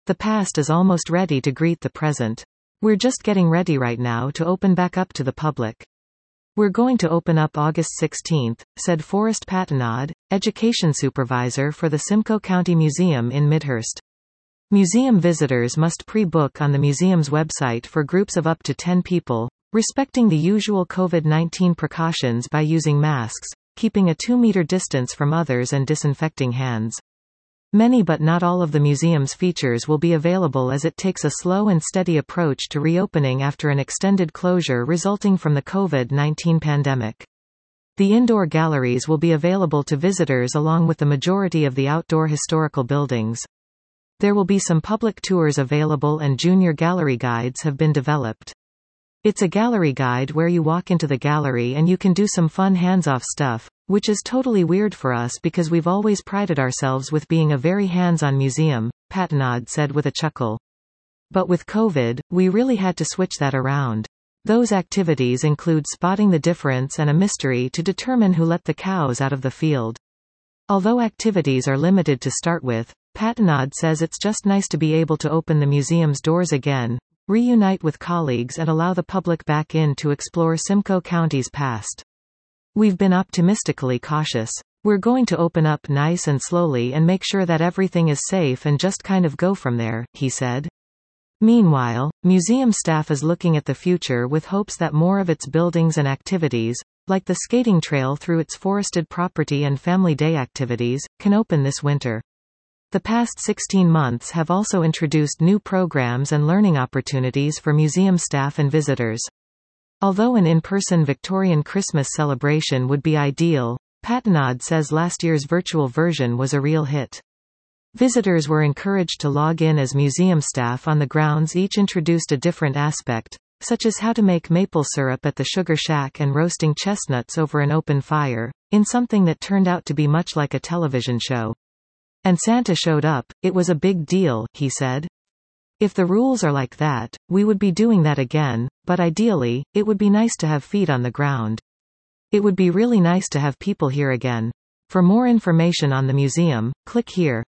The past is almost ready to greet the present. We're just getting ready right now to open back up to the public. We're going to open up August 16, said Forrest Pattanaud, education supervisor for the Simcoe County Museum in Midhurst. Museum visitors must pre-book on the museum's website for groups of up to 10 people, respecting the usual COVID-19 precautions by using masks, keeping a 2-meter distance from others and disinfecting hands. Many but not all of the museum's features will be available as it takes a slow and steady approach to reopening after an extended closure resulting from the COVID-19 pandemic. The indoor galleries will be available to visitors along with the majority of the outdoor historical buildings. There will be some public tours available and junior gallery guides have been developed. It's a gallery guide where you walk into the gallery and you can do some fun hands-off stuff, which is totally weird for us because we've always prided ourselves with being a very hands-on museum, Pattanaud said with a chuckle. But with COVID, we really had to switch that around. Those activities include spotting the difference and a mystery to determine who let the cows out of the field. Although activities are limited to start with, Pattanaud says it's just nice to be able to open the museum's doors again, reunite with colleagues and allow the public back in to explore Simcoe County's past. We've been optimistically cautious. We're going to open up nice and slowly and make sure that everything is safe and just kind of go from there, he said. Meanwhile, museum staff is looking at the future with hopes that more of its buildings and activities, like the skating trail through its forested property and Family Day activities, can open this winter. The past 16 months have also introduced new programs and learning opportunities for museum staff and visitors. Although an in-person Victorian Christmas celebration would be ideal, Pattanaud says last year's virtual version was a real hit. Visitors were encouraged to log in as museum staff on the grounds. Each introduced a different aspect, such as how to make maple syrup at the Sugar Shack and roasting chestnuts over an open fire, in something that turned out to be much like a television show. And Santa showed up. It was a big deal, he said. If the rules are like that, we would be doing that again, but ideally, it would be nice to have feet on the ground. It would be really nice to have people here again. For more information on the museum, click here.